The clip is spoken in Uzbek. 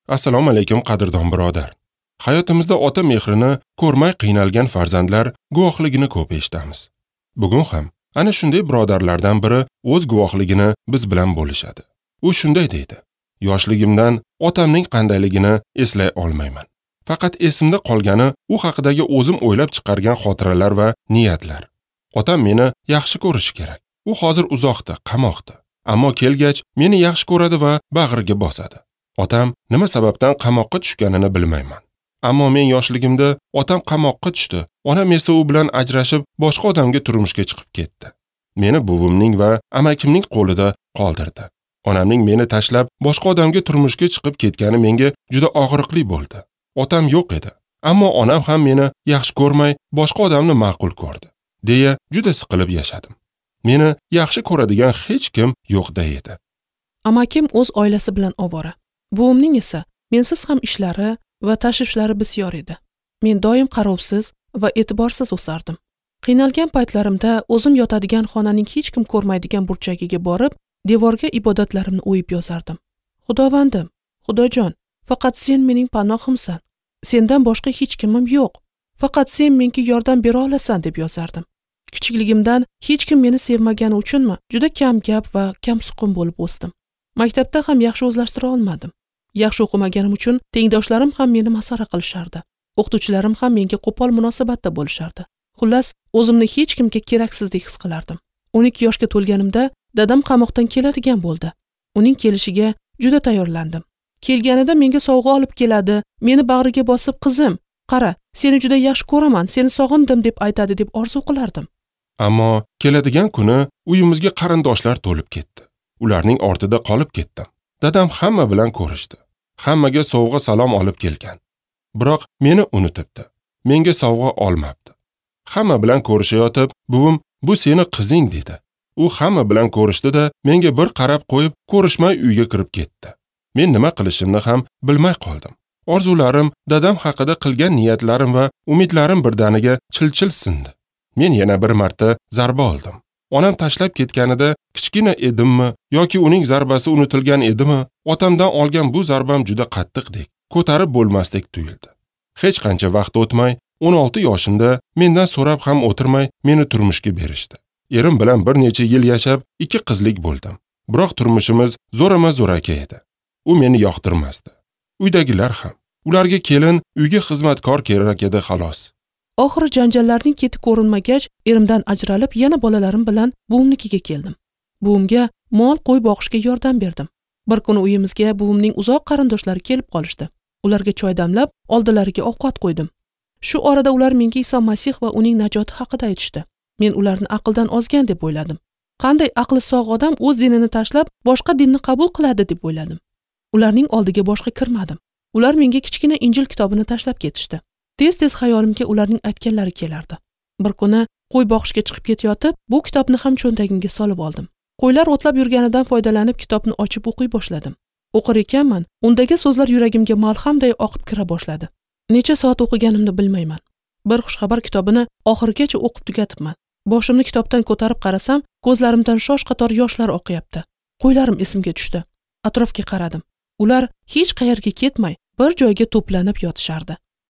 Assalomu alaykum qadrdon birodar. Hayotimizda ota mehrini ko'rmay qiynalgan farzandlar guvohligini ko'p eshitamiz. Bugun ham ana shunday birodarlardan biri o'z guvohligini biz bilan bo'lishadi. U shunday deydi: "Yoshligimdan otamning qandayligini eslay olmayman. Faqat esimda qolgani u haqidagi o'zim o'ylab chiqargan xotiralar va niyatlar. Otam meni yaxshi ko'rishi kerak. U hozir uzoqda, qamoqda. Ammo kelgach meni yaxshi ko'radi va bag'riga bosadi. Otam nima sababdan qamoqqa tushganini bilmayman. Ammo men yoshligimda otam qamoqqa tushdi. Onam esa u bilan ajrashib, boshqa odamga turmushga chiqib ketdi. Meni buvimning va amakimning qo'lida qoldirdi. Onamning meni tashlab boshqa odamga turmushga chiqib ketgani menga juda og'riqli bo'ldi. Otam yo'q edi, ammo onam ham meni yaxshi ko'rmay, boshqa odamni ma'qul ko'rdi, deya juda siqilib yashadim. Meni yaxshi ko'radigan hech kim yo'qda edi." Amakim o'z oilasi bilan ovora. Buvimning esa mensiz ham ishlari va tashvishlari bisyor edi. Men doim qarovsiz va e'tiborsiz o'sardim. Qiynalgan paytlarimda o'zim yotadigan xonaning hech kim ko'rmaydigan burchagiga borib, devorga ibodatlarimni o'yib yozardim. Xudovandim, Xudojon, faqat sen mening panohimsan. Sendan boshqa hech kimim yo'q. Faqat sen menga yordam bera olasan deb yozardim. Kichikligimdan hech kim meni sevmagani uchunmi, juda kam gap va kam suqum bo'lib o'sdim. Maktabda ham yaxshi o'zlashtira olmadim. Yaxshi o'qimaganim uchun tengdoshlarim ham meni masxara qilishardi. O'qituvchilarim ham menga qo'pol munosabatda bo'lishardi. Xullas, o'zimni hech kimga keraksizdek his qilardim. 12 yoshga to'lganimda dadam qamoqdan keladigan bo'ldi. Uning kelishiga juda tayyorlandim. Kelganida menga sovg'a olib keladi, meni bag'riga bosib, "Qizim, qara, seni juda yaxshi ko'raman, seni sog'indim" deb aytadi deb orzu qilardim. Ammo keladigan kuni uyimizga qarindoshlar to'lib ketdi. Ularning ortida qolib ketdim. Dadam hamma bilan ko'rishdi. Hammaga sovg'a salom olib kelgan. Biroq meni unutibdi. Menga sovg'a olmabdi. Hamma bilan ko'rishayotib, buvim "Bu seni qizing" dedi. U hamma bilan ko'rishdi-da, menga bir qarab qo'yib, ko'rishmay uyga kirib ketdi. Men nima qilishimni ham bilmay qoldim. Orzularim, dadam haqida qilgan niyatlarim va umidlarim birdaniga chil-chil sindi. Men yana bir marta zarba oldim. Onam tashlab ketganida kichkina edimmi yoki uning zarbasi unutilgan edimi, otamdan olgan bu zarbam juda qattiqdek, ko'tarib bo'lmasdek tuyuldi. Hech qancha vaqt o'tmay, 16 yoshimda mendan so'rab ham o'tirmay meni turmushga berishdi. Erim bilan bir necha yil yashab, 2 qizlik bo'ldim. Biroq turmushimiz zo'rama-zo'raka edi. U meni yoqtirmasdi. Uydagilar ham. Ularga kelin, uyga xizmatkor kerak edi xolos. Oxiri janjallarning keti ko'rinmagach, erimdan ajralib, yana bolalarim bilan buvimnikiga keldim. Buvimga mol qo'y boqishga yordam berdim. Bir kuni uyimizga buvimning uzoq qarindoshlari kelib qolishdi. Ularga choy damlab, oldilariga ovqat qo'ydim. Shu orada ular menga Iso Masih va uning najoti haqida aytishdi. Men ularni aqldan ozgan deb o'yladim. Qanday aqli sog' odam o'z dinini tashlab, boshqa dinni qabul qiladi deb o'yladim. Ularning oldiga boshqa kirmadim. Ular menga kichkina Injil kitobini tashlab ketishdi. Tez-tez xayolimga ularning aytganlari kelardi. Bir kuni qo'y boqishga chiqib ketayotib, bu kitobni ham cho'ntagimga solib oldim. Qo'ylar o'tlab yurganidan foydalanib kitobni ochib o'qiy boshladim. O'qir ekanman, undagi so'zlar yuragimga malhamday oqib kira boshladi. Necha soat o'qiganimni bilmayman. Bir xushxabar kitobini oxirigacha o'qib tugatibman. Boshimni kitobdan ko'tarib qarasam, ko'zlarimdan shosh qator yoshlar oqyapti. Qo'ylarim esimga tushdi. Atrofga qaradim. Ular hech qayerga ketmay, bir joyga to'planib yotishardi.